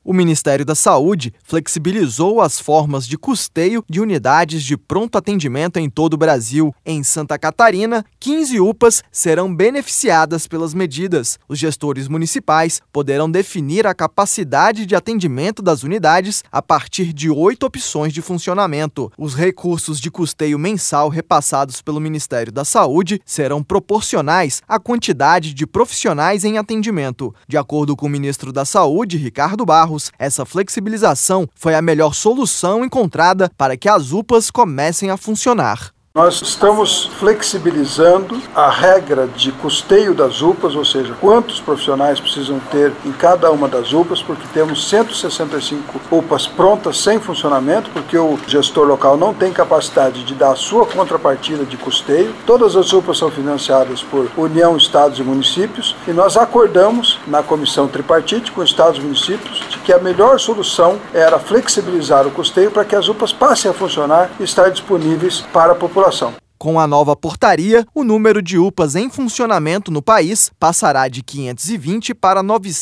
O Ministério da Saúde flexibilizou as formas de custeio de unidades de pronto atendimento em todo o Brasil. Em Santa Catarina, 15 UPAs serão beneficiadas pelas medidas. Os gestores municipais poderão definir a capacidade de atendimento das unidades a partir de 8 opções de funcionamento. Os recursos de custeio mensal repassados pelo Ministério da Saúde serão proporcionais à quantidade de profissionais em atendimento. De acordo com o ministro da Saúde, Ricardo Barros, essa flexibilização foi a melhor solução encontrada para que as UPAs comecem a funcionar. Nós estamos flexibilizando a regra de custeio das UPAs, ou seja, quantos profissionais precisam ter em cada uma das UPAs, porque temos 165 UPAs prontas sem funcionamento, porque o gestor local não tem capacidade de dar a sua contrapartida de custeio. Todas as UPAs são financiadas por União, Estados e Municípios, e nós acordamos na comissão tripartite com Estados e Municípios de que a melhor solução era flexibilizar o custeio para que as UPAs passem a funcionar e estar disponíveis para a população. Com a nova portaria, o número de UPAs em funcionamento no país passará de 520 para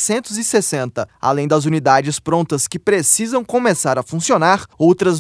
960. Além das unidades prontas que precisam começar a funcionar, outras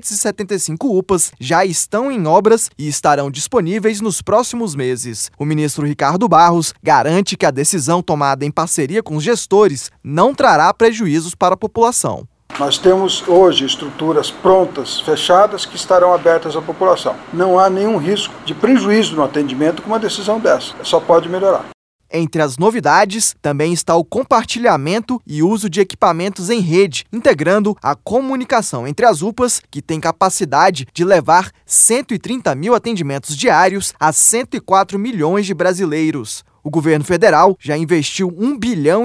275 UPAs já estão em obras e estarão disponíveis nos próximos meses. O ministro Ricardo Barros garante que a decisão tomada em parceria com os gestores não trará prejuízos para a população. Nós temos hoje estruturas prontas, fechadas, que estarão abertas à população. Não há nenhum risco de prejuízo no atendimento com uma decisão dessa. Só pode melhorar. Entre as novidades, também está o compartilhamento e uso de equipamentos em rede, integrando a comunicação entre as UPAs, que tem capacidade de levar 130 mil atendimentos diários a 104 milhões de brasileiros. O governo federal já investiu R$1,5 bilhão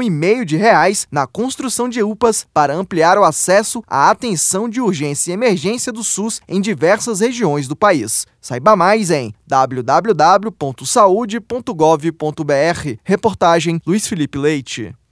na construção de UPAs para ampliar o acesso à atenção de urgência e emergência do SUS em diversas regiões do país. Saiba mais em www.saude.gov.br. Reportagem Luiz Felipe Leite.